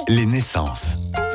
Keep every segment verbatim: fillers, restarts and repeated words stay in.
les naissances.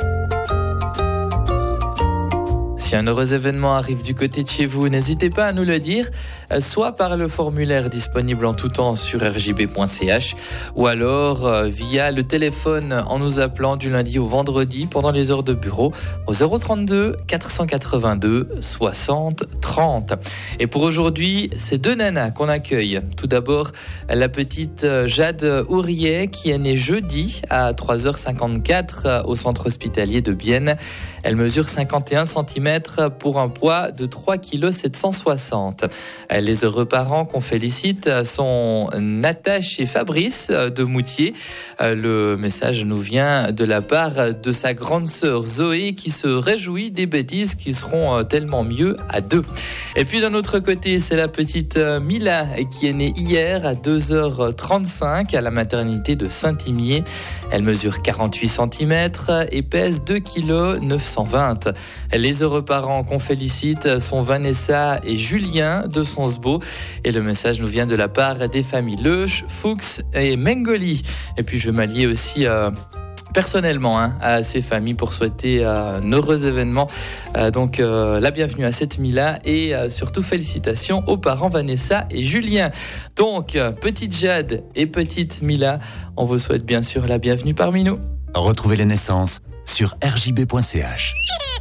Si un heureux événement arrive du côté de chez vous, n'hésitez pas à nous le dire, soit par le formulaire disponible en tout temps sur r j b point c h ou alors euh, via le téléphone en nous appelant du lundi au vendredi pendant les heures de bureau au zéro trente-deux quatre cent quatre-vingt-deux soixante trente. Et pour aujourd'hui, c'est deux nanas qu'on accueille. Tout d'abord, la petite Jade Ouriet qui est née jeudi à trois heures cinquante-quatre au centre hospitalier de Bienne. Elle mesure cinquante et un centimètres pour un poids de trois virgule sept cent soixante kilos. Les heureux parents qu'on félicite sont Natache et Fabrice de Moutier. Le message nous vient de la part de sa grande sœur Zoé qui se réjouit des bêtises qui seront tellement mieux à deux. Et puis d'un autre côté, c'est la petite Mila qui est née hier à deux heures trente-cinq à la maternité de Saint-Imier. Elle mesure quarante-huit centimètres et pèse deux virgule neuf cent vingt kilos. Les heureux parents qu'on félicite sont Vanessa et Julien de Sonsbeau. Et le message nous vient de la part des familles Leuch, Fuchs et Mengoli. Et puis je vais m'allier aussi euh, personnellement hein, à ces familles pour souhaiter euh, un heureux événement. Euh, donc euh, la bienvenue à cette Mila et euh, surtout félicitations aux parents Vanessa et Julien. Donc euh, petite Jade et petite Mila, on vous souhaite bien sûr la bienvenue parmi nous. Retrouvez les naissances sur r j b point c h.